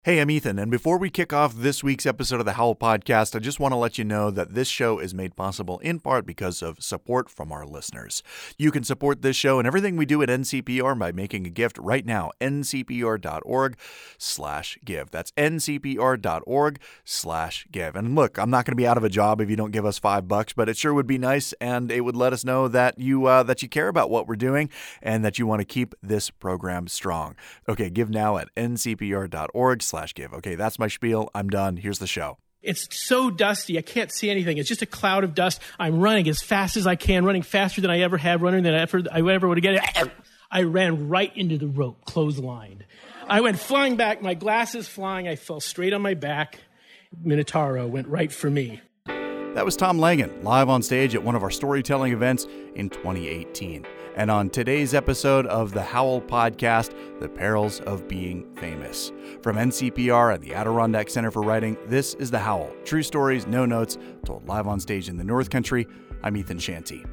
Hey, I'm Ethan, and before we kick off this week's episode of the Howl Podcast, I just want to let you know that this show is made possible in part because of support from our listeners. You can support this show and everything we do at NCPR by making a gift right now, ncpr.org/give. That's ncpr.org/give. And look, I'm not going to be out of a job if you don't give us $5, but it sure would be nice, and it would let us know that you care about what we're doing and that you want to keep this program strong. Okay, give now at ncpr.org/give. Okay, that's my spiel. I'm done. Here's the show. It's so dusty. I can't see anything. It's just a cloud of dust. I'm running as fast as I can, running faster than I ever have, running than I ever would have get. I ran right into the rope, clotheslined. I went flying back, my glasses flying. I fell straight on my back. Minotauro went right for me. That was Tom Langen, live on stage at one of our storytelling events in 2018. And on today's episode of the Howl Podcast, The Perils of Being Famous. From NCPR and the Adirondack Center for Writing, this is The Howl. True stories, no notes, told live on stage in the North Country. I'm Ethan Shanty.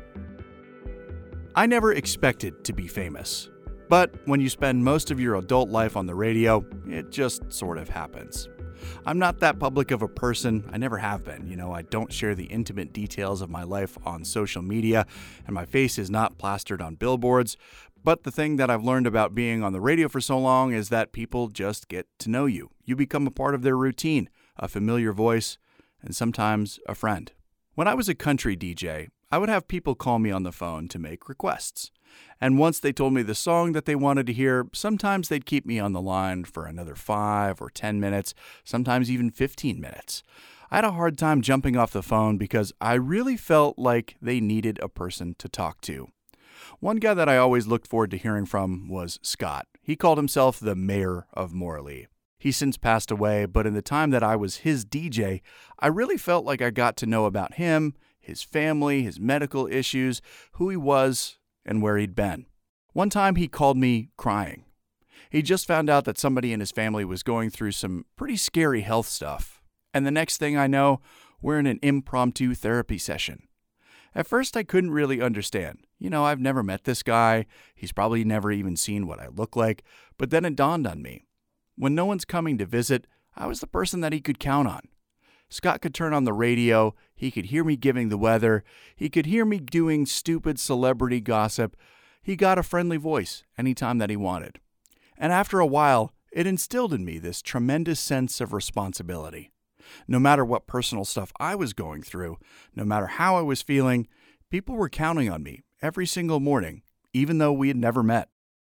I never expected to be famous. But when you spend most of your adult life on the radio, it just sort of happens. I'm not that public of a person. I never have been. I don't share the intimate details of my life on social media, and my face is not plastered on billboards. But the thing that I've learned about being on the radio for so long is that people just get to know you. You become a part of their routine, a familiar voice, and sometimes a friend. When I was a country DJ, I would have people call me on the phone to make requests. And once they told me the song that they wanted to hear, sometimes they'd keep me on the line for another 5 or 10 minutes, sometimes even 15 minutes. I had a hard time jumping off the phone because I really felt like they needed a person to talk to. One guy that I always looked forward to hearing from was Scott. He called himself the mayor of Morley. He's since passed away, but in the time that I was his DJ, I really felt like I got to know about him, his family, his medical issues, who he was, and where he'd been. One time he called me crying. He just found out that somebody in his family was going through some pretty scary health stuff. And the next thing I know, we're in an impromptu therapy session. At first I couldn't really understand. I've never met this guy. He's probably never even seen what I look like. But then it dawned on me. When no one's coming to visit, I was the person that he could count on. Scott could turn on the radio, he could hear me giving the weather, he could hear me doing stupid celebrity gossip. He got a friendly voice anytime that he wanted. And after a while, it instilled in me this tremendous sense of responsibility. No matter what personal stuff I was going through, no matter how I was feeling, people were counting on me every single morning, even though we had never met.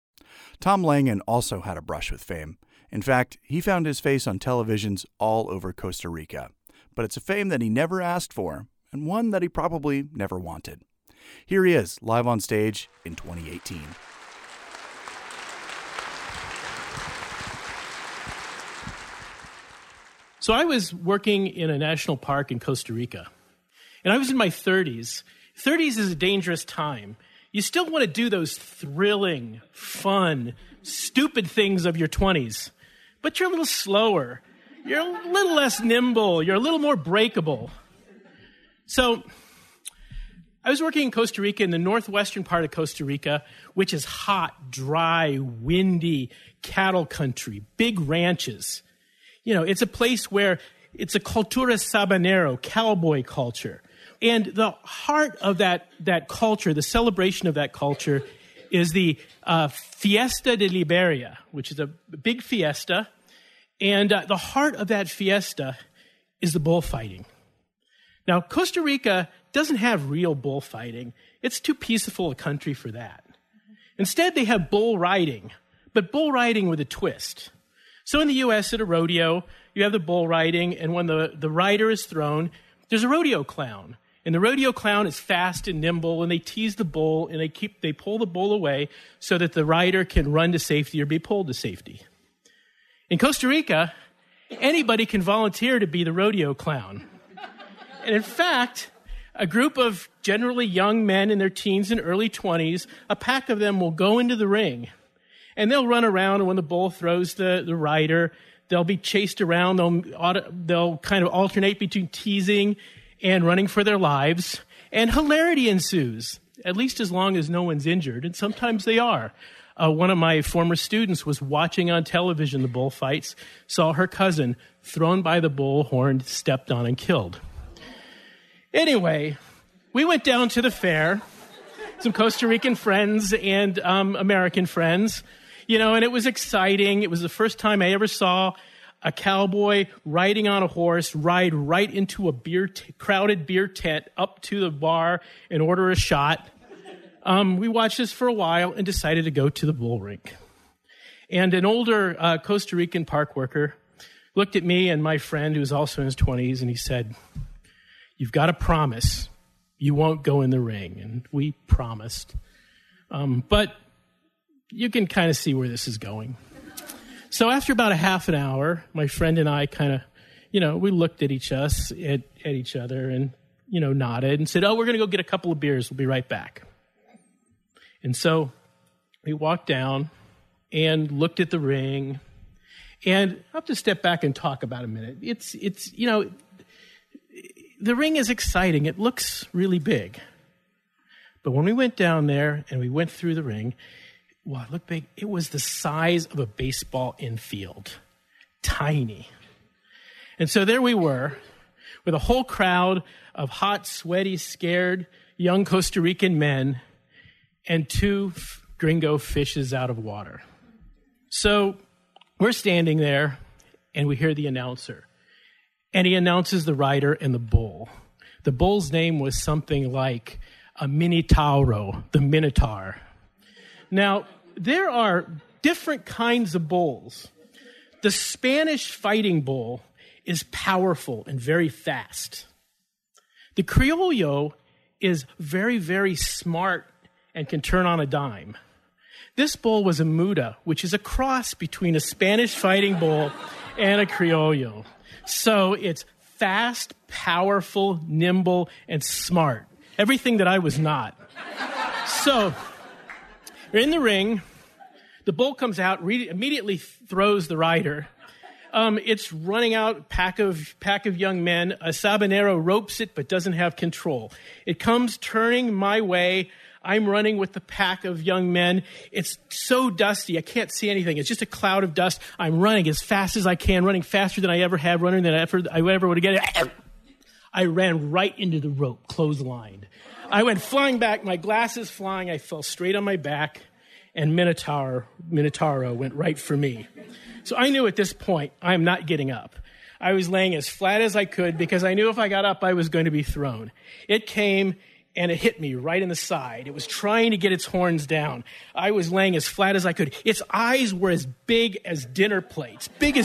Tom Langen also had a brush with fame. In fact, he found his face on televisions all over Costa Rica. But it's a fame that he never asked for, and one that he probably never wanted. Here he is, live on stage in 2018. So I was working in a national park in Costa Rica, and I was in my 30s. 30s is a dangerous time. You still want to do those thrilling, fun, stupid things of your 20s, but you're a little slower. You're a little less nimble. You're a little more breakable. So I was working in Costa Rica, in the northwestern part of Costa Rica, which is hot, dry, windy, cattle country, big ranches. It's a place where it's a cultura sabanero, cowboy culture. And the heart of that culture, the celebration of that culture, is the Fiesta de Liberia, which is a big fiesta. And the heart of that fiesta is the bullfighting. Now, Costa Rica doesn't have real bullfighting. It's too peaceful a country for that. Instead, they have bull riding, but bull riding with a twist. So in the U.S., at a rodeo, you have the bull riding, and when the rider is thrown, there's a rodeo clown. And the rodeo clown is fast and nimble, and they tease the bull, and they pull the bull away so that the rider can run to safety or be pulled to safety. In Costa Rica, anybody can volunteer to be the rodeo clown. And in fact, a group of generally young men in their teens and early 20s, a pack of them will go into the ring. And they'll run around, and when the bull throws the rider, they'll be chased around. They'll kind of alternate between teasing and running for their lives. And hilarity ensues, at least as long as no one's injured, and sometimes they are. one of my former students was watching on television the bullfights, saw her cousin thrown by the bull, horned, stepped on, and killed. Anyway, we went down to the fair, some Costa Rican friends and American friends, and it was exciting. It was the first time I ever saw a cowboy riding on a horse ride right into a crowded beer tent up to the bar and order a shot. We watched this for a while and decided to go to the bull rink. And an older Costa Rican park worker looked at me and my friend, who was also in his 20s, and he said, "You've got to promise you won't go in the ring." And we promised. But you can kind of see where this is going. So after about a half an hour, my friend and I kind of, we looked at each other and, nodded and said, "Oh, we're going to go get a couple of beers. We'll be right back." And so we walked down and looked at the ring. And I'll have to step back and talk about a minute. It's the ring is exciting. It looks really big. But when we went down there and we went through the ring, well, it looked big. It was the size of a baseball infield. Tiny. And so there we were with a whole crowd of hot, sweaty, scared young Costa Rican men and two gringo fishes out of water. So we're standing there and we hear the announcer. And he announces the rider and the bull. The bull's name was something like a Minotauro, the Minotaur. Now, there are different kinds of bulls. The Spanish fighting bull is powerful and very fast. The Criollo is very, very smart and can turn on a dime. This bull was a Muda, which is a cross between a Spanish fighting bull and a Criollo. So it's fast, powerful, nimble, and smart. Everything that I was not. So we're in the ring. The bull comes out, immediately throws the rider. It's running out, pack of young men. A Sabanero ropes it, but doesn't have control. It comes turning my way. I'm running with the pack of young men. It's so dusty, I can't see anything. It's just a cloud of dust. I'm running as fast as I can, running faster than I ever have, running than I ever would have get. I ran right into the rope, clotheslined. I went flying back, my glasses flying. I fell straight on my back, and Minotauro went right for me. So I knew at this point, I am not getting up. I was laying as flat as I could because I knew if I got up, I was going to be thrown. It came and it hit me right in the side. It was trying to get its horns down. I was laying as flat as I could. Its eyes were as big as dinner plates,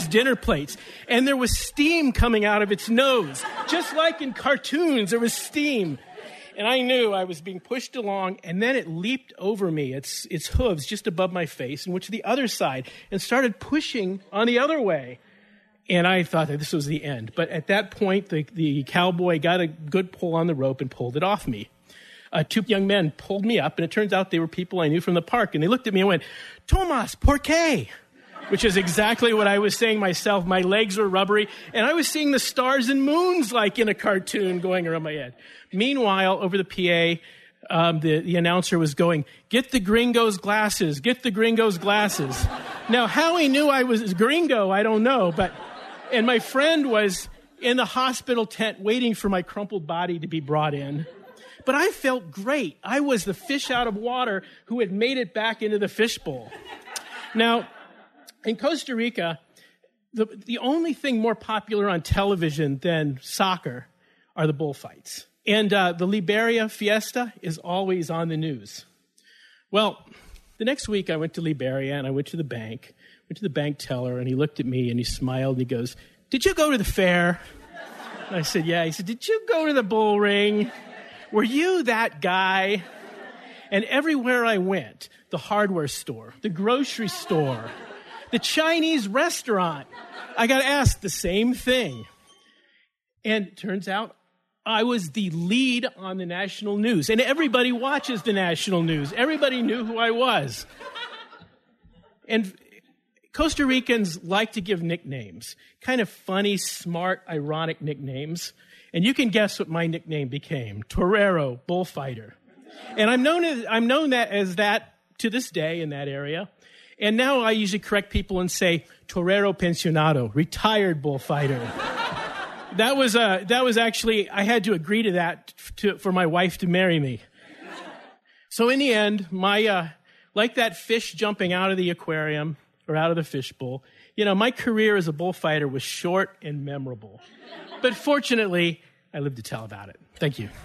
and there was steam coming out of its nose. Just like in cartoons, there was steam. And I knew I was being pushed along, and then it leaped over me, its hooves just above my face, and went to the other side and started pushing on the other way. And I thought that this was the end. But at that point, the cowboy got a good pull on the rope and pulled it off me. Two young men pulled me up, and it turns out they were people I knew from the park. And they looked at me and went, "Tomas, por qué?" Which is exactly what I was saying myself. My legs were rubbery, and I was seeing the stars and moons like in a cartoon going around my head. Meanwhile, over the PA, the announcer was going, "Get the gringo's glasses, get the gringo's glasses." Now, how he knew I was gringo, I don't know. And my friend was in the hospital tent waiting for my crumpled body to be brought in. But I felt great. I was the fish out of water who had made it back into the fishbowl. Now, in Costa Rica, the only thing more popular on television than soccer are the bullfights. And the Liberia Fiesta is always on the news. Well, the next week I went to Liberia and I went to the bank teller, and he looked at me and he smiled and he goes, "Did you go to the fair?" And I said, "Yeah." He said, "Did you go to the bull ring? Were you that guy?" And everywhere I went, the hardware store, the grocery store, the Chinese restaurant, I got asked the same thing. And it turns out I was the lead on the national news. And everybody watches the national news. Everybody knew who I was. And Costa Ricans like to give nicknames, kind of funny, smart, ironic nicknames. And you can guess what my nickname became: Torero, bullfighter. And I'm known as that to this day in that area. And now I usually correct people and say, torero pensionado, retired bullfighter. That was actually, I had to agree to that for my wife to marry me. So in the end, like that fish jumping out of the aquarium or out of the fishbowl, my career as a bullfighter was short and memorable. But fortunately, I live to tell about it. Thank you.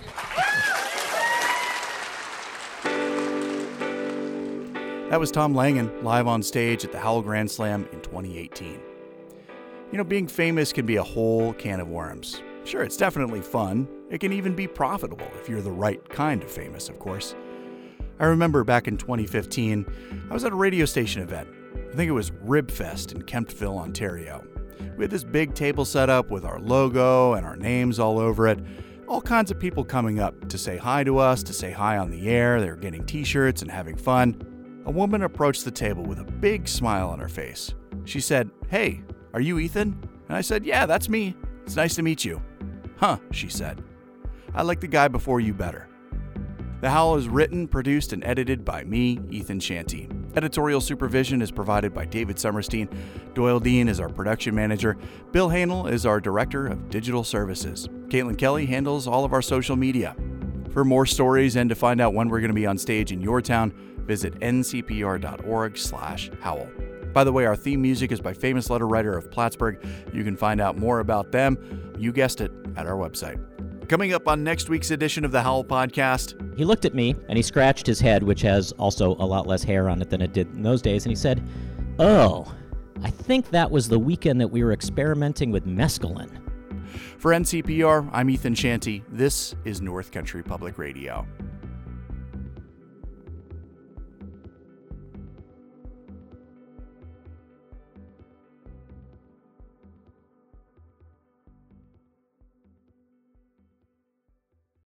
That was Tom Langen, live on stage at the Howell Grand Slam in 2018. Being famous can be a whole can of worms. Sure, it's definitely fun. It can even be profitable if you're the right kind of famous, of course. I remember back in 2015, I was at a radio station event. I think it was Ribfest in Kemptville, Ontario. We had this big table set up with our logo and our names all over it. All kinds of people coming up to say hi to us, to say hi on the air. They were getting t-shirts and having fun. A woman approached the table with a big smile on her face. She said, "Hey, are you Ethan?" And I said, "Yeah, that's me. It's nice to meet you." "Huh," she said. "I like the guy before you better." The Howl is written, produced, and edited by me, Ethan Shanty. Editorial supervision is provided by David Summerstein. Doyle Dean is our production manager. Bill Hanel is our director of digital services. Caitlin Kelly handles all of our social media. For more stories and to find out when we're going to be on stage in your town, visit ncpr.org/howl. By the way, our theme music is by Famous Letter Writer of Plattsburgh. You can find out more about them, you guessed it, at our website. Coming up on next week's edition of the Howl Podcast. He looked at me and he scratched his head, which has also a lot less hair on it than it did in those days, and he said, "Oh, I think that was the weekend that we were experimenting with mescaline." For NCPR, I'm Ethan Shanty. This is North Country Public Radio.